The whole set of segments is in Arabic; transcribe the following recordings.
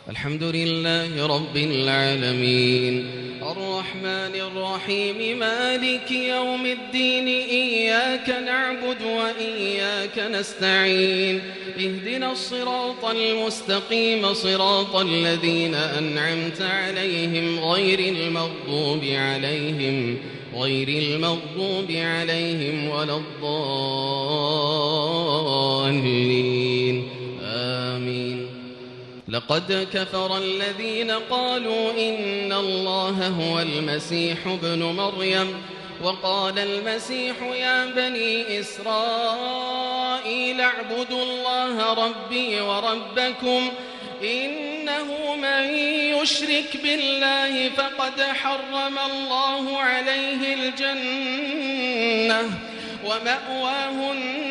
الحمد لله رب العالمين الرحمن الرحيم مالك يوم الدين إياك نعبد وإياك نستعين اهدنا الصراط المستقيم صراط الذين أنعمت عليهم غير المغضوب عليهم ولا الضالين آمين. لقد كفر الذين قالوا إن الله هو المسيح ابن مريم وقال المسيح يا بني إسرائيل اعبدوا الله ربي وربكم إنه من يشرك بالله فقد حرم الله عليه الجنة ومأواه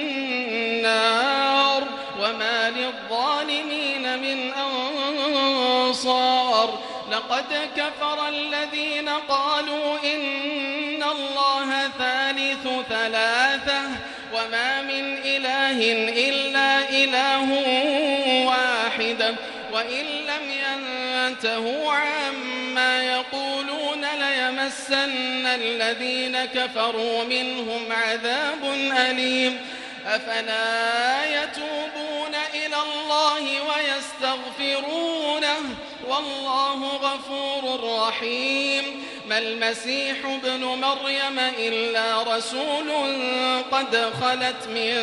النار وما للظالمين من أنصار. لقد كفر الذين قالوا إن الله ثالث ثلاثة وما من إله إلا إله واحد وإن لم ينتهوا عما يقولون ليمسن الذين كفروا منهم عذاب أليم. أفلا يتوبون إلى الله ويستغفرونه والله غفور رحيم. ما المسيح ابن مريم إلا رسول قد خلت من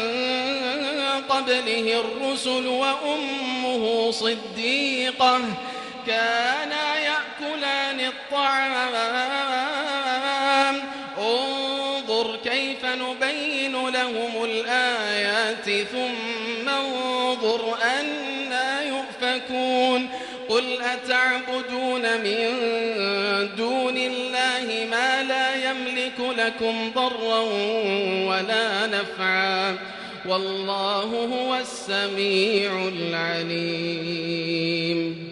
قبله الرسل وأمه صديقة كانا يأكلان الطعام انظر كيف نبين لهم الآيات ثم انظر أنى يؤفكون. قل أتعبدون من دون الله ما لا يملك لكم ضرا ولا نفعا والله هو السميع العليم.